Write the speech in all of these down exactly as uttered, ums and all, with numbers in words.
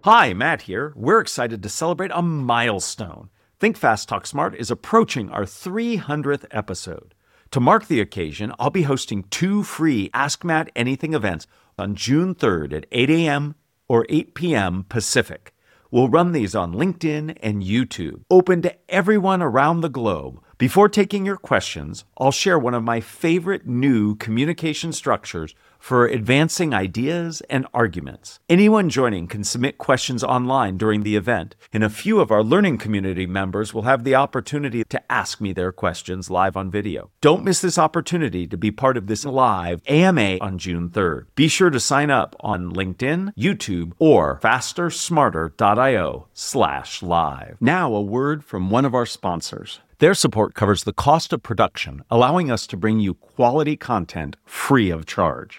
Hi, Matt here. We're excited to celebrate a milestone. Think Fast, Talk Smart is approaching our three hundredth episode. To mark the occasion, I'll be hosting two free Ask Matt Anything events on June third at eight a.m. or eight p.m. Pacific. We'll run these on LinkedIn and YouTube, open to everyone around the globe. Before taking your questions, I'll share one of my favorite new communication structures for advancing ideas and arguments. Anyone joining can submit questions online during the event, and a few of our learning community members will have the opportunity to ask me their questions live on video. Don't miss this opportunity to be part of this live A M A on June third. Be sure to sign up on LinkedIn, YouTube, or fastersmarter.io slash live. Now a word from one of our sponsors. Their support covers the cost of production, allowing us to bring you quality content free of charge.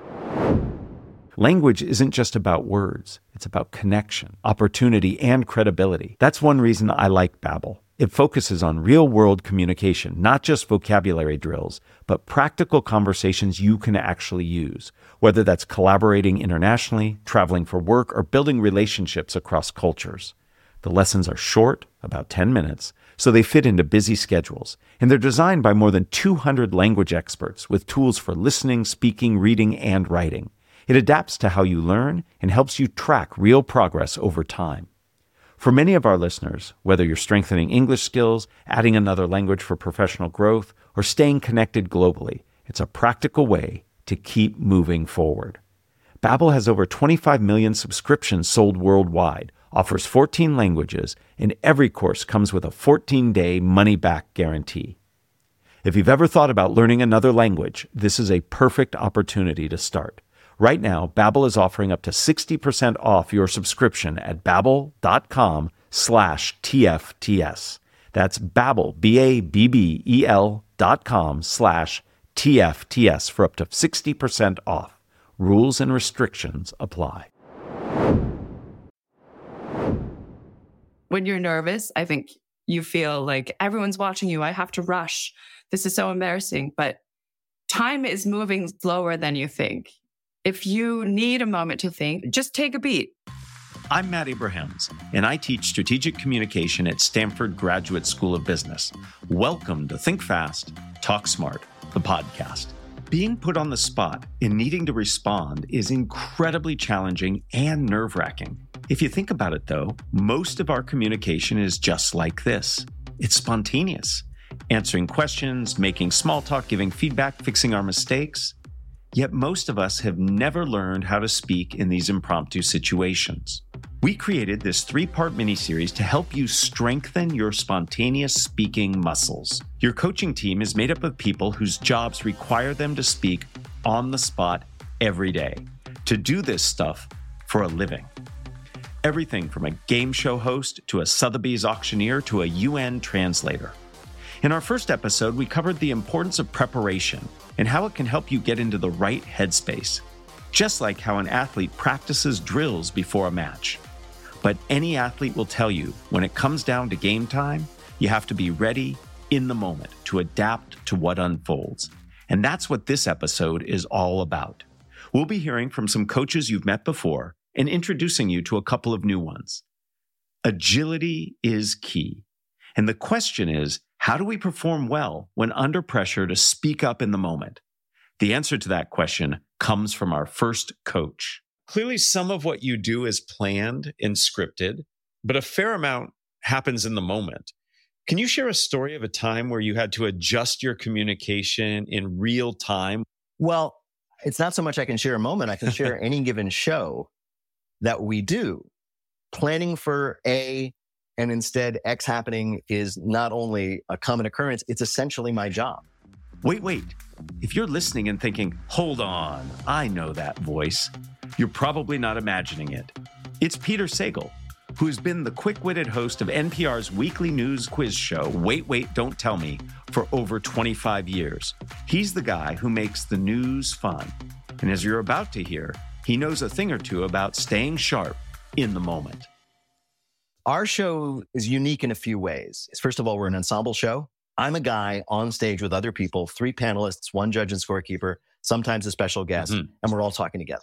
Language isn't just about words. It's about connection, opportunity, and credibility. That's one reason I like Babbel. It focuses on real-world communication, not just vocabulary drills, but practical conversations you can actually use, whether that's collaborating internationally, traveling for work, or building relationships across cultures. The lessons are short, about ten minutes, so they fit into busy schedules, and they're designed by more than two hundred language experts with tools for listening, speaking, reading, and writing. It adapts to how you learn and helps you track real progress over time. For many of our listeners, whether you're strengthening English skills, adding another language for professional growth, or staying connected globally, it's a practical way to keep moving forward. Babbel has over twenty-five million subscriptions sold worldwide, offers fourteen languages, and every course comes with a fourteen-day money-back guarantee. If you've ever thought about learning another language, this is a perfect opportunity to start. Right now, Babbel is offering up to sixty percent off your subscription at babbel.com slash TFTS. That's Babbel, B-A-B-B-E-L dot com slash TFTS for up to sixty percent off. Rules and restrictions apply. When you're nervous, I think you feel like everyone's watching you. I have to rush. This is so embarrassing. But time is moving slower than you think. If you need a moment to think, just take a beat. I'm Matt Abrahams, and I teach strategic communication at Stanford Graduate School of Business. Welcome to Think Fast, Talk Smart, the podcast. Being put on the spot and needing to respond is incredibly challenging and nerve-wracking. If you think about it, though, most of our communication is just like this. It's spontaneous. Answering questions, making small talk, giving feedback, fixing our mistakes. Yet most of us have never learned how to speak in these impromptu situations. We created this three-part miniseries to help you strengthen your spontaneous speaking muscles. Your coaching team is made up of people whose jobs require them to speak on the spot every day, to do this stuff for a living. Everything from a game show host to a Sotheby's auctioneer to a U N translator. In our first episode, we covered the importance of preparation and how it can help you get into the right headspace, just like how an athlete practices drills before a match. But any athlete will tell you when it comes down to game time, you have to be ready in the moment to adapt to what unfolds. And that's what this episode is all about. We'll be hearing from some coaches you've met before and introducing you to a couple of new ones. Agility is key. And the question is, how do we perform well when under pressure to speak up in the moment? The answer to that question comes from our first coach. Clearly, some of what you do is planned and scripted, but a fair amount happens in the moment. Can you share a story of a time where you had to adjust your communication in real time? Well, it's not so much I can share a moment. I can share any given show that we do. Planning for A and instead X happening is not only a common occurrence, it's essentially my job. Wait, wait. If you're listening and thinking, hold on, I know that voice, you're probably not imagining it. It's Peter Sagal, who's been the quick-witted host of N P R's weekly news quiz show, Wait, Wait, Don't Tell Me, for over twenty-five years. He's the guy who makes the news fun. And as you're about to hear, he knows a thing or two about staying sharp in the moment. Our show is unique in a few ways. First of all, we're an ensemble show. I'm a guy on stage with other people, three panelists, one judge and scorekeeper, sometimes a special guest, mm-hmm. and we're all talking together.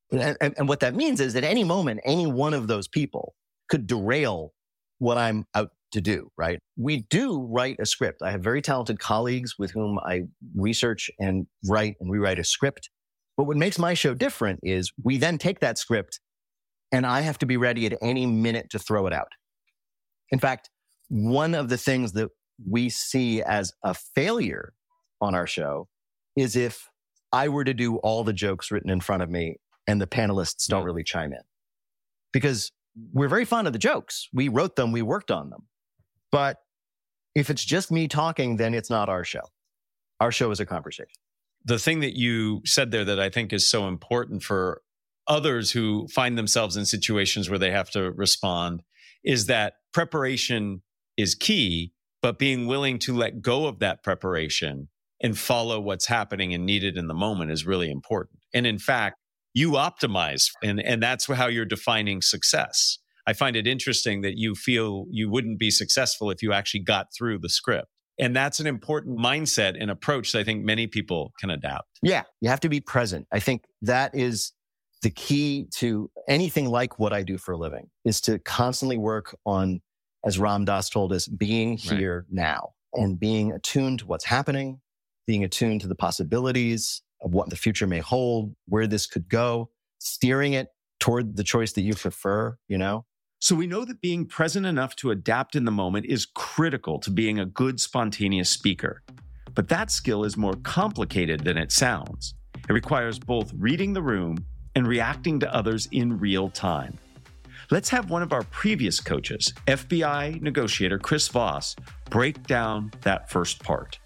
And, and, and what that means is at any moment, any one of those people could derail what I'm out to do, right? We do write a script. I have very talented colleagues with whom I research and write and rewrite a script. But what makes my show different is we then take that script and I have to be ready at any minute to throw it out. In fact, one of the things that we see as a failure on our show is if I were to do all the jokes written in front of me and the panelists don't really chime in. Because we're very fond of the jokes. We wrote them, we worked on them. But if it's just me talking, then it's not our show. Our show is a conversation. The thing that you said there that I think is so important for others who find themselves in situations where they have to respond is that preparation is key, but being willing to let go of that preparation and follow what's happening and needed in the moment is really important. And in fact, you optimize, and, and that's how you're defining success. I find it interesting that you feel you wouldn't be successful if you actually got through the script. And that's an important mindset and approach that I think many people can adapt. Yeah, you have to be present. I think that is the key to anything like what I do for a living, is to constantly work on, as Ram Dass told us, being here right now and being attuned to what's happening, being attuned to the possibilities of what the future may hold, where this could go, steering it toward the choice that you prefer, you know? So we know that being present enough to adapt in the moment is critical to being a good spontaneous speaker. But that skill is more complicated than it sounds. It requires both reading the room and reacting to others in real time. Let's have one of our previous coaches, F B I negotiator Chris Voss, break down that first part.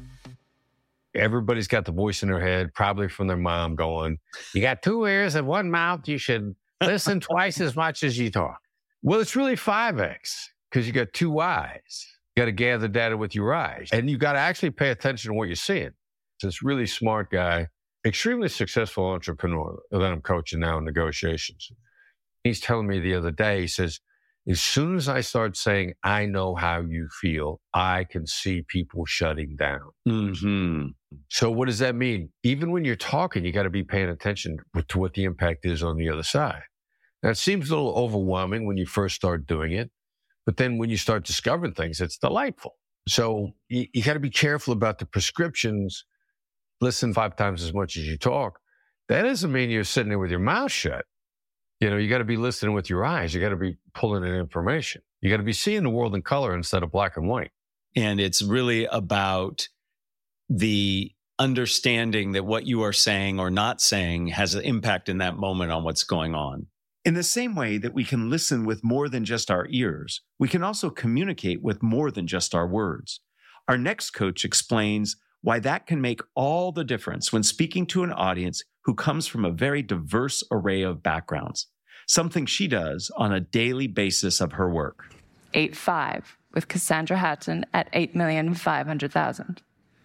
Everybody's got the voice in their head, probably from their mom, going, you got two ears and one mouth. You should listen twice as much as you talk. Well, it's really five X because you got two eyes. You got to gather data with your eyes. And you got to actually pay attention to what you're seeing. So this really smart guy, extremely successful entrepreneur that I'm coaching now in negotiations. He's telling me the other day, he says, as soon as I start saying, I know how you feel, I can see people shutting down. Mm-hmm. So what does that mean? Even when you're talking, you got to be paying attention to what the impact is on the other side. Now, it seems a little overwhelming when you first start doing it, but then when you start discovering things, it's delightful. So you, you got to be careful about the prescriptions. Listen five times as much as you talk. That doesn't mean you're sitting there with your mouth shut. You know, you got to be listening with your eyes. You got to be pulling in information. You got to be seeing the world in color instead of black and white. And it's really about the understanding that what you are saying or not saying has an impact in that moment on what's going on. In the same way that we can listen with more than just our ears, we can also communicate with more than just our words. Our next coach explains why that can make all the difference when speaking to an audience who comes from a very diverse array of backgrounds, something she does on a daily basis of her work. eight five with Cassandra Hatton at eight million five hundred thousand.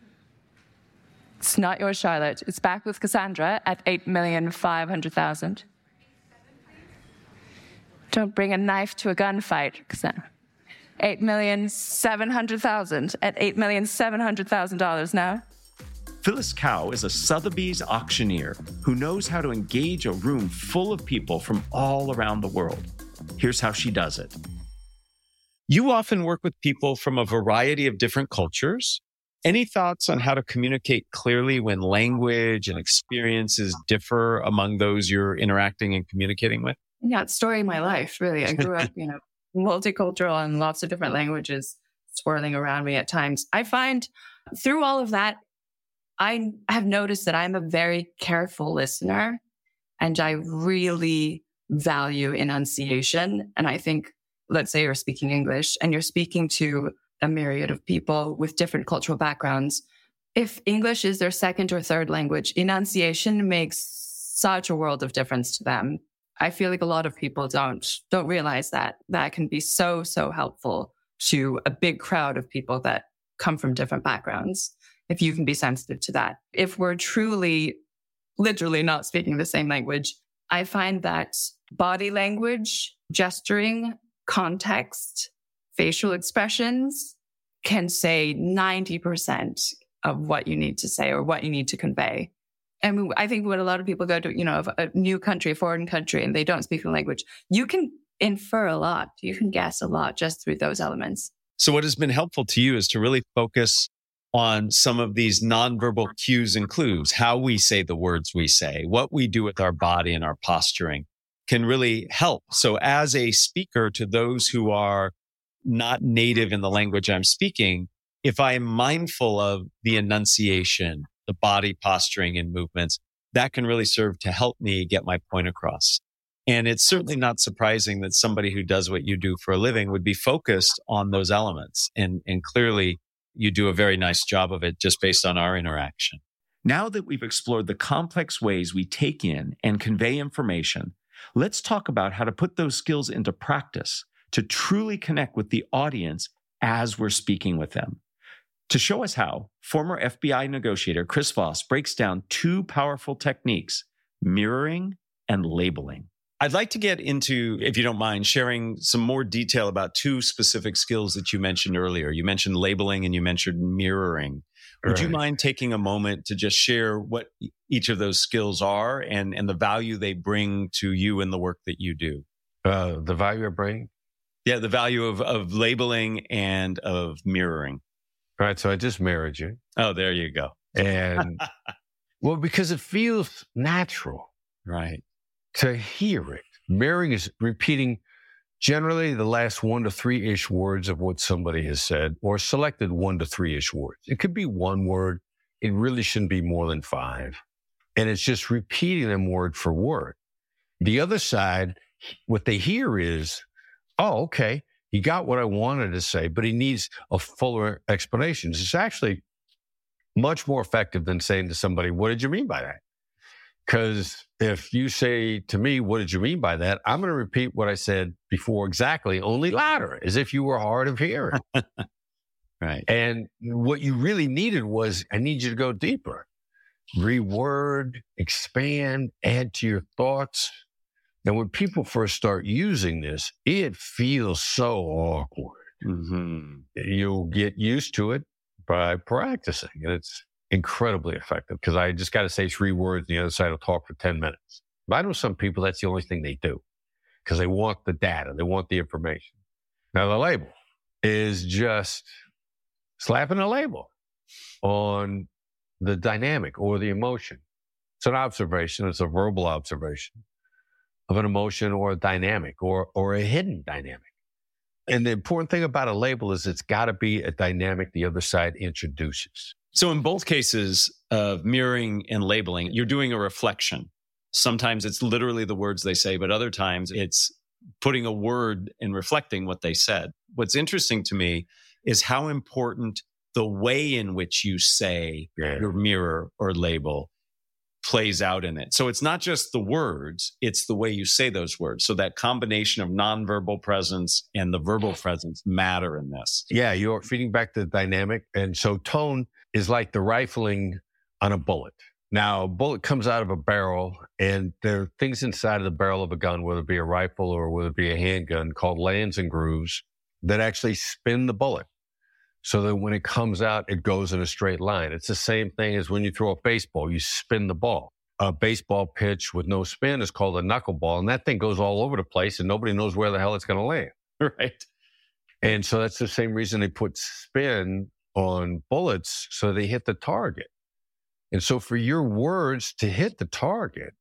It's not yours, Charlotte. It's back with Cassandra at eight million five hundred thousand. Don't bring a knife to a gunfight, Cassandra. eight million seven hundred thousand at eight million seven hundred thousand dollars now. Phyllis Cow is a Sotheby's auctioneer who knows how to engage a room full of people from all around the world. Here's how she does it. You often work with people from a variety of different cultures. Any thoughts on how to communicate clearly when language and experiences differ among those you're interacting and communicating with? Yeah, it's story of my life, really. I grew up, you know, multicultural and lots of different languages swirling around me at times. I find through all of that, I have noticed that I'm a very careful listener and I really value enunciation. And I think, let's say you're speaking English and you're speaking to a myriad of people with different cultural backgrounds. If English is their second or third language, enunciation makes such a world of difference to them. I feel like a lot of people don't, don't realize that. That can be so, so helpful to a big crowd of people that come from different backgrounds. If you can be sensitive to that. If we're truly, literally not speaking the same language, I find that body language, gesturing, context, facial expressions can say ninety percent of what you need to say or what you need to convey. I mean, I think when a lot of people go to, you know, a new country, a foreign country, and they don't speak the language, you can infer a lot. You can guess a lot just through those elements. So what has been helpful to you is to really focus on some of these nonverbal cues and clues, how we say the words we say, what we do with our body and our posturing can really help. So as a speaker to those who are not native in the language I'm speaking, if I am mindful of the enunciation, the body posturing and movements, that can really serve to help me get my point across. And it's certainly not surprising that somebody who does what you do for a living would be focused on those elements. And, and clearly, you do a very nice job of it just based on our interaction. Now that we've explored the complex ways we take in and convey information, let's talk about how to put those skills into practice to truly connect with the audience as we're speaking with them. To show us how, former F B I negotiator Chris Voss breaks down two powerful techniques, mirroring and labeling. I'd like to get into, if you don't mind, sharing some more detail about two specific skills that you mentioned earlier. You mentioned labeling and you mentioned mirroring. Would Right. you mind taking a moment to just share what each of those skills are and, and the value they bring to you in the work that you do? Uh, the value of brain. Yeah, the value of, of labeling and of mirroring. All right. So I just married you. Oh, there you go. And well, because it feels natural Right. to hear it. Mirroring is repeating generally the last one to three-ish words of what somebody has said, or selected one to three-ish words. It could be one word. It really shouldn't be more than five. And it's just repeating them word for word. The other side, what they hear is, oh, okay, he got what I wanted to say, but he needs a fuller explanation. It's actually much more effective than saying to somebody, what did you mean by that? Because if you say to me, what did you mean by that? I'm going to repeat what I said before exactly, only louder, as if you were hard of hearing. Right. And what you really needed was, I need you to go deeper. Reword, expand, add to your thoughts. And when people first start using this, it feels so awkward. Mm-hmm. You'll get used to it by practicing. And it's incredibly effective because I just got to say three words and the other side will talk for ten minutes. But I know some people, that's the only thing they do because they want the data. They want the information. Now, the label is just slapping a label on the dynamic or the emotion. It's an observation. It's a verbal observation of an emotion or a dynamic or, or a hidden dynamic. And the important thing about a label is it's got to be a dynamic the other side introduces. So in both cases of mirroring and labeling, you're doing a reflection. Sometimes it's literally the words they say, but other times it's putting a word and reflecting what they said. What's interesting to me is how important the way in which you say Yeah. your mirror or label plays out in it. So it's not just the words, it's the way you say those words. So that combination of nonverbal presence and the verbal presence matter in this. Yeah, you're feeding back the dynamic. And so tone is like the rifling on a bullet. Now, a bullet comes out of a barrel, and there are things inside of the barrel of a gun, whether it be a rifle or whether it be a handgun, called lands and grooves, that actually spin the bullet so that when it comes out, it goes in a straight line. It's the same thing as when you throw a baseball, you spin the ball. A baseball pitch with no spin is called a knuckleball, and that thing goes all over the place, and nobody knows where the hell it's going to land. Right. And so that's the same reason they put spin on bullets so they hit the target. And so for your words to hit the target,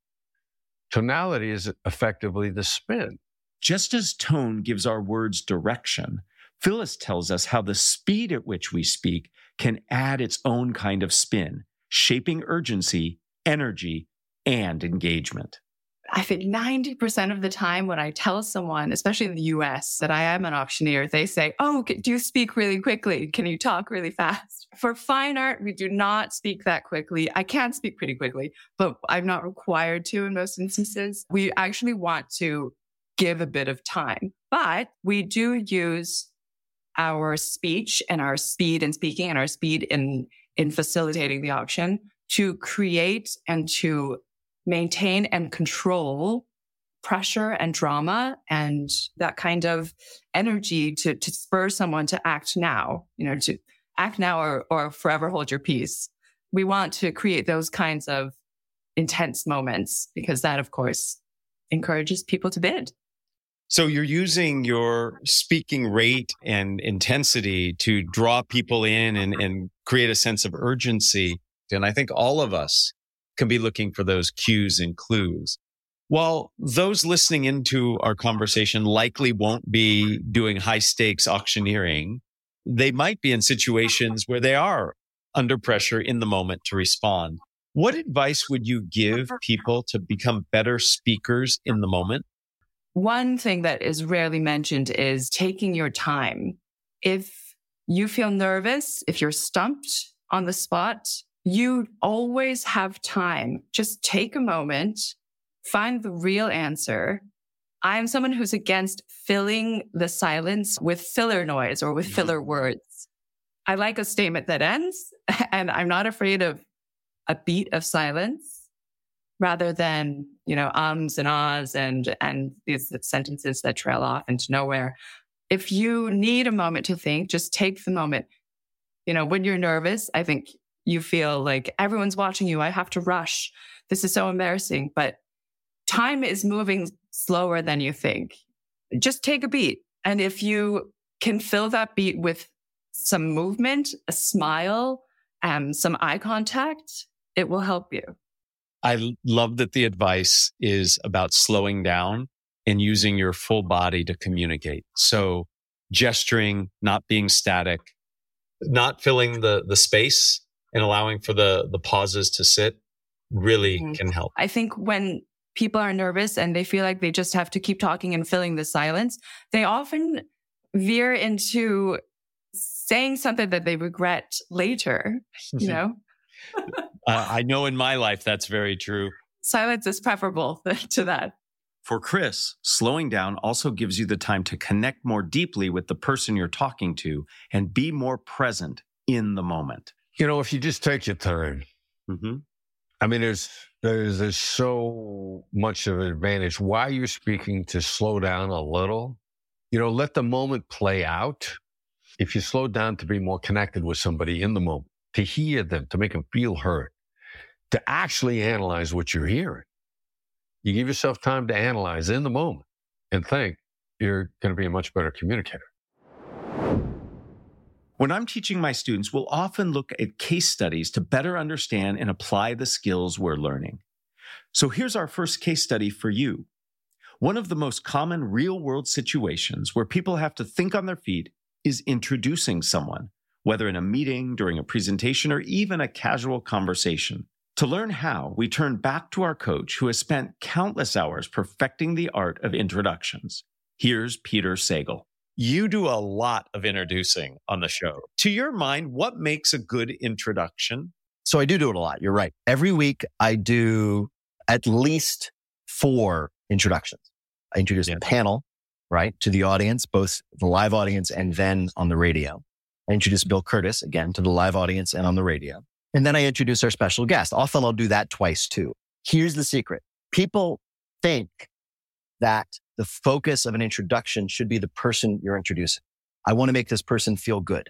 tonality is effectively the spin. Just as tone gives our words direction, Phyllis tells us how the speed at which we speak can add its own kind of spin, shaping urgency, energy, and engagement. I think ninety percent of the time when I tell someone, especially in the U S, that I am an auctioneer, they say, oh, do you speak really quickly? Can you talk really fast? For fine art, we do not speak that quickly. I can speak pretty quickly, but I'm not required to in most instances. We actually want to give a bit of time, but we do use our speech and our speed in speaking and our speed in, in facilitating the auction to create and to maintain and control pressure and drama and that kind of energy to, to spur someone to act now, you know, to act now or, or forever hold your peace. We want to create those kinds of intense moments, because that, of course, encourages people to bid. So you're using your speaking rate and intensity to draw people in and, and create a sense of urgency. And I think all of us can be looking for those cues and clues. While those listening into our conversation likely won't be doing high stakes auctioneering, they might be in situations where they are under pressure in the moment to respond. What advice would you give people to become better speakers in the moment? One thing that is rarely mentioned is taking your time. If you feel nervous, if you're stumped on the spot, you always have time. Just take a moment, find the real answer. I'm someone who's against filling the silence with filler noise or with filler words. I like a statement that ends, and I'm not afraid of a beat of silence rather than, you know, ums and ahs and, and these sentences that trail off into nowhere. If you need a moment to think, just take the moment. You know, when you're nervous, I think you feel like everyone's watching you. I have to rush. This is so embarrassing, but time is moving slower than you think. Just take a beat. And if you can fill that beat with some movement, a smile, um, some eye contact, it will help you. I love that the advice is about slowing down and using your full body to communicate. So gesturing, not being static, not filling the, the space and allowing for the, the pauses to sit really mm-hmm. can help. I think when people are nervous and they feel like they just have to keep talking and filling the silence, they often veer into saying something that they regret later, you know? uh, I know in my life that's very true. Silence is preferable to that. For Chris, slowing down also gives you the time to connect more deeply with the person you're talking to and be more present in the moment. You know, if you just take your time, mm-hmm. I mean, there's, there's, there's so much of an advantage. While you're speaking, to slow down a little, you know, let the moment play out. If you slow down to be more connected with somebody in the moment, to hear them, to make them feel heard, to actually analyze what you're hearing. You give yourself time to analyze in the moment and think, you're going to be a much better communicator. When I'm teaching my students, we'll often look at case studies to better understand and apply the skills we're learning. So here's our first case study for you. One of the most common real-world situations where people have to think on their feet is introducing someone, whether in a meeting, during a presentation, or even a casual conversation. To learn how, we turn back to our coach who has spent countless hours perfecting the art of introductions. Here's Peter Sagal. You do a lot of introducing on the show. To your mind, what makes a good introduction? So I do do it a lot. You're right. Every week I do at least four introductions. I introduce yeah. a panel, right, to the audience, both the live audience and then on the radio. I introduce Bill Curtis, again, to the live audience and on the radio. And then I introduce our special guest. Often I'll do that twice too. Here's the secret. People think that the focus of an introduction should be the person you're introducing. I want to make this person feel good.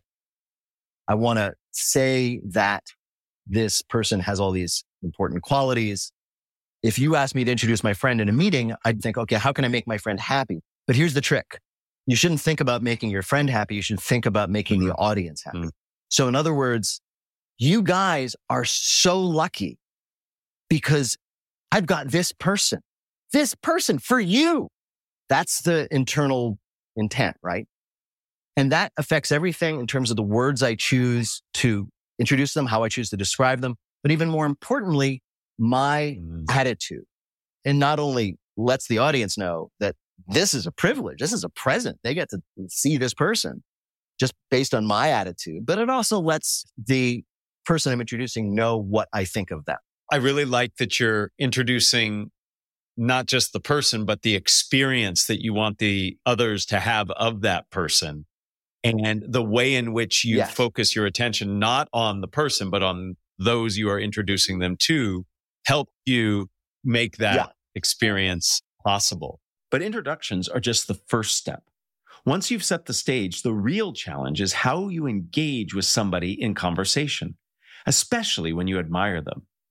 I want to say that this person has all these important qualities. If you asked me to introduce my friend in a meeting, I'd think, okay, how can I make my friend happy? But here's the trick. You shouldn't think about making your friend happy. You should think about making the audience happy. Mm. So in other words, you guys are so lucky because I've got this person, this person for you. That's the internal intent, right? And that affects everything in terms of the words I choose to introduce them, how I choose to describe them, but even more importantly, my mm. attitude. And not only lets the audience know that this is a privilege, this is a present. They get to see this person just based on my attitude, but it also lets the person I'm introducing know what I think of them. I really like that you're introducing not just the person, but the experience that you want the others to have of that person. And the way in which you yes. focus your attention, not on the person, but on those you are introducing them to, help you make that yeah. experience possible. But introductions are just the first step. Once you've set the stage, the real challenge is how you engage with somebody in conversation, especially when you admire them.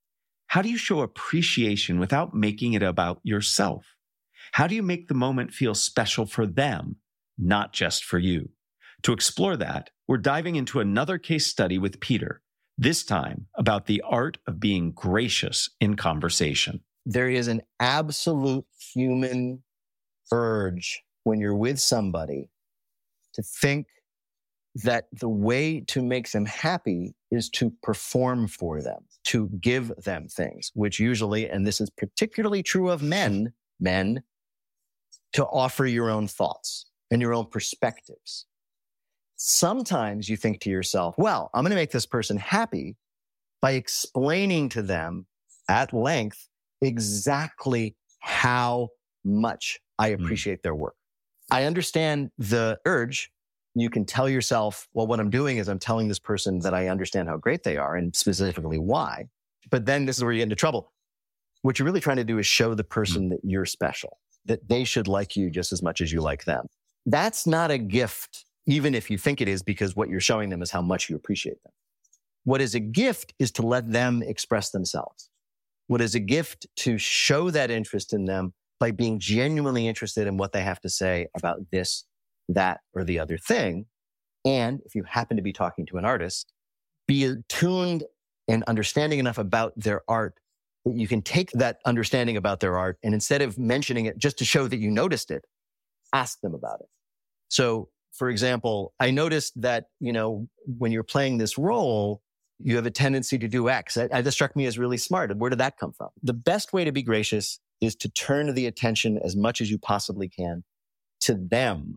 How do you show appreciation without making it about yourself? How do you make the moment feel special for them, not just for you? To explore that, we're diving into another case study with Peter, this time about the art of being gracious in conversation. There is an absolute human urge when you're with somebody to think that the way to make them happy is to perform for them, to give them things, which usually, and this is particularly true of men, men, to offer your own thoughts and your own perspectives. Sometimes you think to yourself, well, I'm going to make this person happy by explaining to them at length exactly how much I appreciate mm. their work. I understand the urge. You can tell yourself, well, what I'm doing is I'm telling this person that I understand how great they are and specifically why. But then this is where you get into trouble. What you're really trying to do is show the person mm. that you're special, that they should like you just as much as you like them. That's not a gift, even if you think it is, because what you're showing them is how much you appreciate them. What is a gift is to let them express themselves. What is a gift to show that interest in them by being genuinely interested in what they have to say about this, that, or the other thing. And if you happen to be talking to an artist, be attuned and understanding enough about their art that you can take that understanding about their art and instead of mentioning it just to show that you noticed it, ask them about it. So, for example, I noticed that, you know, when you're playing this role, you have a tendency to do X. That, that struck me as really smart. Where did that come from? The best way to be gracious is to turn the attention as much as you possibly can to them.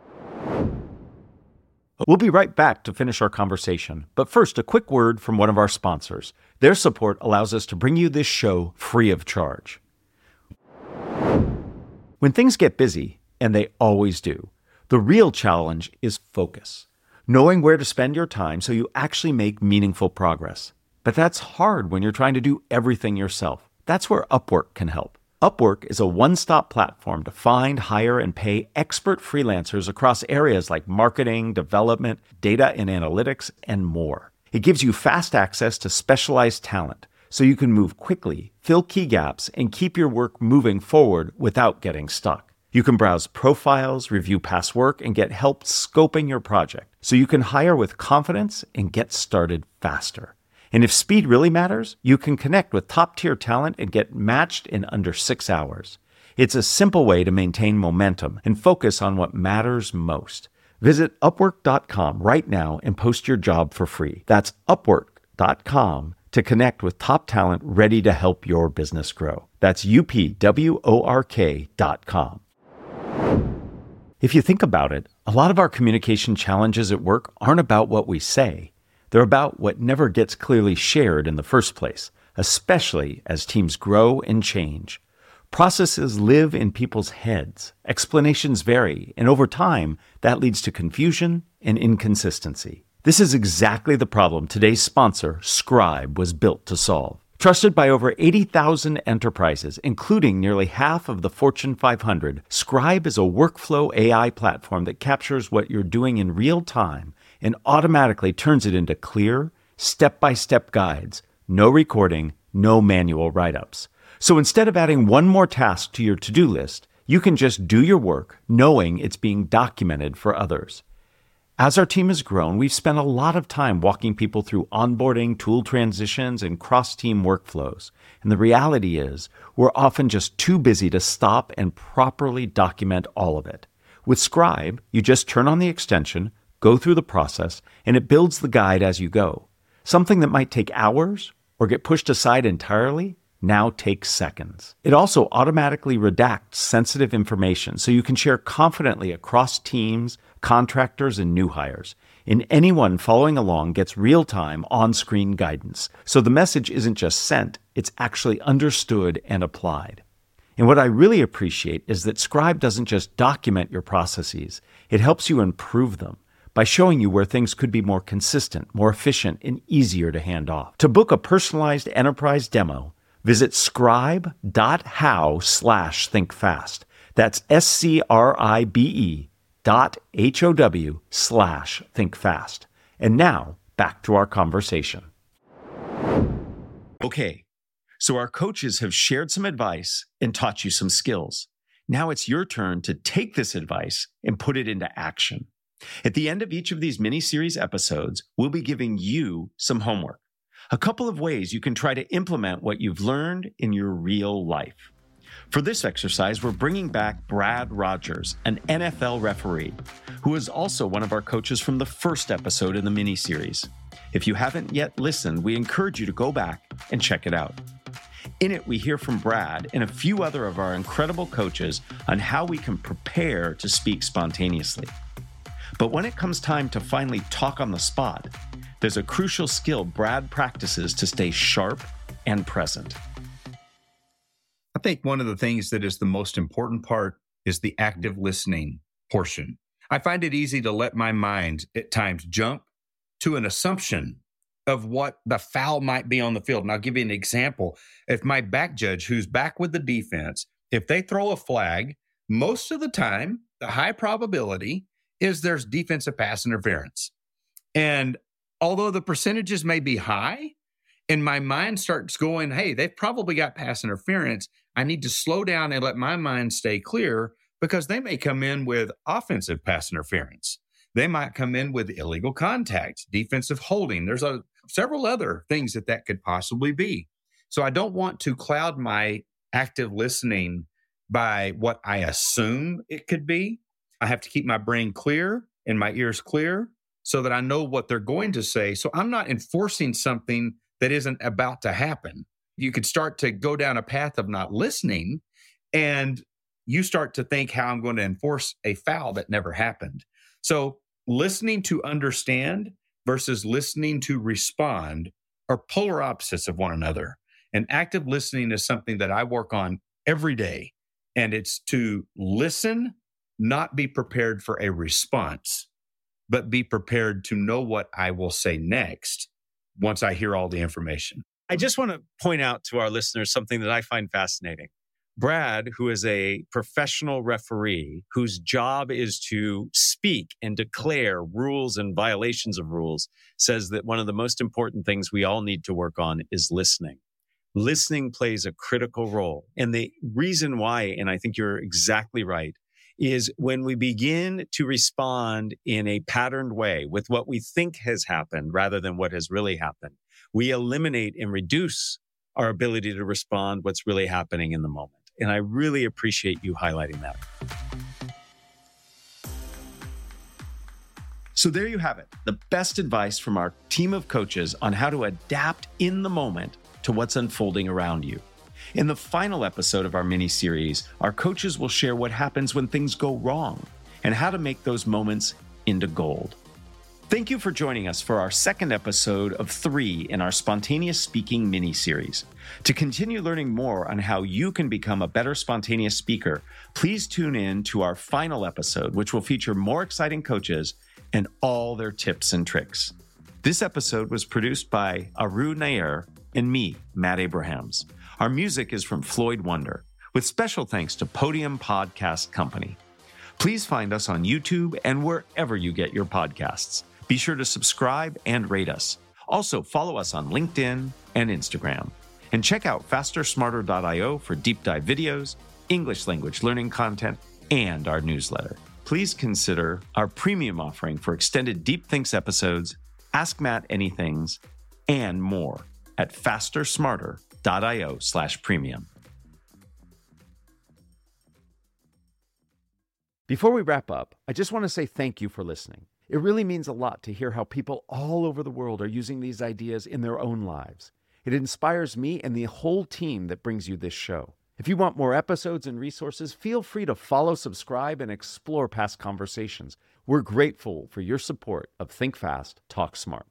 We'll be right back to finish our conversation. But first, a quick word from one of our sponsors. Their support allows us to bring you this show free of charge. When things get busy, and they always do, the real challenge is focus. Knowing where to spend your time so you actually make meaningful progress. But that's hard when you're trying to do everything yourself. That's where Upwork can help. Upwork is a one-stop platform to find, hire, and pay expert freelancers across areas like marketing, development, data and analytics, and more. It gives you fast access to specialized talent so you can move quickly, fill key gaps, and keep your work moving forward without getting stuck. You can browse profiles, review past work, and get help scoping your project so you can hire with confidence and get started faster. And if speed really matters, you can connect with top-tier talent and get matched in under six hours. It's a simple way to maintain momentum and focus on what matters most. Visit Upwork dot com right now and post your job for free. That's Upwork dot com to connect with top talent ready to help your business grow. That's U P W O R K dot com. If you think about it, a lot of our communication challenges at work aren't about what we say. They're about what never gets clearly shared in the first place, especially as teams grow and change. Processes live in people's heads, explanations vary, and over time, that leads to confusion and inconsistency. This is exactly the problem today's sponsor, Scribe, was built to solve. Trusted by over eighty thousand enterprises, including nearly half of the Fortune five hundred, Scribe is a workflow A I platform that captures what you're doing in real time and automatically turns it into clear, step-by-step guides. No recording, no manual write-ups. So instead of adding one more task to your to-do list, you can just do your work knowing it's being documented for others. As our team has grown, we've spent a lot of time walking people through onboarding, tool transitions, and cross-team workflows. And the reality is, we're often just too busy to stop and properly document all of it. With Scribe, you just turn on the extension, go through the process, and it builds the guide as you go. Something that might take hours or get pushed aside entirely now takes seconds. It also automatically redacts sensitive information so you can share confidently across teams, contractors, and new hires. And anyone following along gets real-time on-screen guidance. So the message isn't just sent, it's actually understood and applied. And what I really appreciate is that Scribe doesn't just document your processes, it helps you improve them by showing you where things could be more consistent, more efficient, and easier to hand off. To book a personalized enterprise demo, visit scribe.how slash thinkfast. That's S-C-R-I-B-E dot H-O-W slash thinkfast. And now, back to our conversation. Okay, So our coaches have shared some advice and taught you some skills. Now it's your turn to take this advice and put it into action. At the end of each of these mini-series episodes, we'll be giving you some homework. A couple of ways you can try to implement what you've learned in your real life. For this exercise, we're bringing back Brad Rogers, an N F L referee, who is also one of our coaches from the first episode in the mini-series. If you haven't yet listened, we encourage you to go back and check it out. In it, we hear from Brad and a few other of our incredible coaches on how we can prepare to speak spontaneously. But when it comes time to finally talk on the spot, there's a crucial skill Brad practices to stay sharp and present. I think one of the things that is the most important part is the active listening portion. I find it easy to let my mind at times jump to an assumption of what the foul might be on the field. And I'll give you an example. If my back judge, who's back with the defense, if they throw a flag, most of the time, the high probability is there's defensive pass interference. And although the percentages may be high, and my mind starts going, hey, they've probably got pass interference, I need to slow down and let my mind stay clear because they may come in with offensive pass interference. They might come in with illegal contact, defensive holding. There's a, several other things that that could possibly be. So I don't want to cloud my active listening by what I assume it could be. I have to keep my brain clear and my ears clear so that I know what they're going to say. So I'm not enforcing something that isn't about to happen. You could start to go down a path of not listening, and you start to think how I'm going to enforce a foul that never happened. So listening to understand versus listening to respond are polar opposites of one another. And active listening is something that I work on every day. And it's to listen, not be prepared for a response, but be prepared to know what I will say next once I hear all the information. I just want to point out to our listeners something that I find fascinating. Brad, who is a professional referee whose job is to speak and declare rules and violations of rules, says that one of the most important things we all need to work on is listening. Listening plays a critical role. And the reason why, and I think you're exactly right, is when we begin to respond in a patterned way with what we think has happened rather than what has really happened, we eliminate and reduce our ability to respond what's really happening in the moment. And I really appreciate you highlighting that. So there you have it, the best advice from our team of coaches on how to adapt in the moment to what's unfolding around you. In the final episode of our mini-series, our coaches will share what happens when things go wrong and how to make those moments into gold. Thank you for joining us for our second episode of three in our Spontaneous Speaking mini-series. To continue learning more on how you can become a better spontaneous speaker, please tune in to our final episode, which will feature more exciting coaches and all their tips and tricks. This episode was produced by Aru Nair and me, Matt Abrahams. Our music is from Floyd Wonder, with special thanks to Podium Podcast Company. Please find us on YouTube and wherever you get your podcasts. Be sure to subscribe and rate us. Also, follow us on LinkedIn and Instagram. And check out faster smarter dot io for deep dive videos, English language learning content, and our newsletter. Please consider our premium offering for extended Deep Thinks episodes, Ask Matt Anythings, and more at faster smarter dot io slash premium. Before we wrap up, I just want to say thank you for listening. It really means a lot to hear how people all over the world are using these ideas in their own lives. It inspires me and the whole team that brings you this show. If you want more episodes and resources, feel free to follow, subscribe, and explore past conversations. We're grateful for your support of Think Fast, Talk Smart.